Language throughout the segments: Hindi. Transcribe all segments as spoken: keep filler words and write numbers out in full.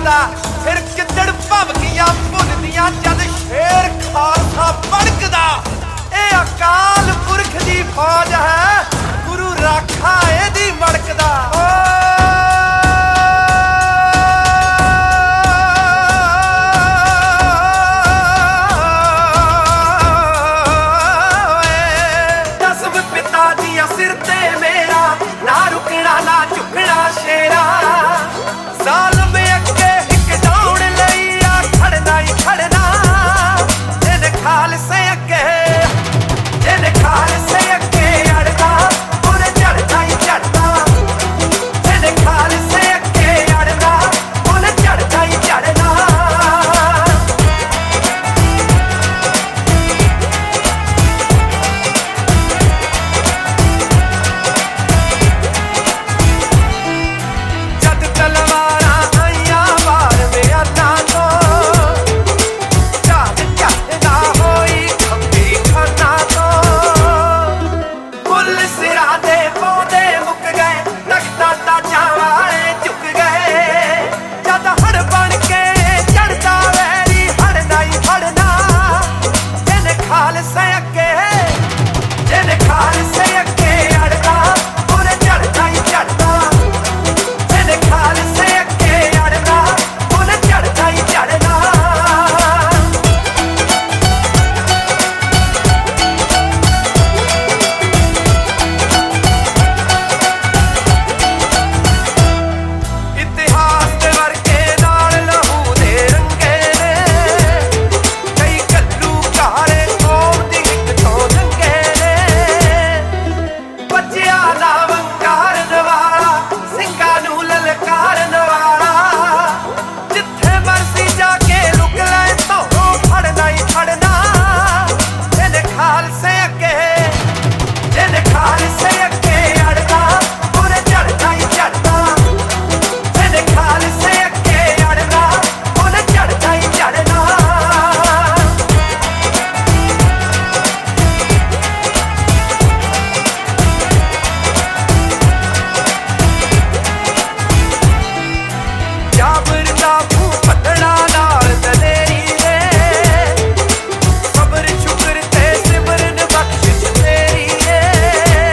भड़कदा फिर किदड़ भवकियां भुनदियां जद शेर खालसा भड़कदा। ए अकाल पुरख दी फौज है गुरु राखा एदी मड़कदा। सिर ते मेरा ना रुकना ना झुकना शेरा जालिम अगे हिक डाउन लईया खड़ना ही खड़ना। जिन खालसे अगे जिन खालसे अगे अड़ना उन्हें चढ़ना ही चढ़ना। जिन खालसे अगे अड़ना उन्हें चढ़ना ही चढ़ना।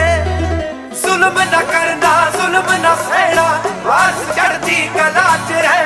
जुल्म न करना जुल्म न सहना वास चढ़ती कला च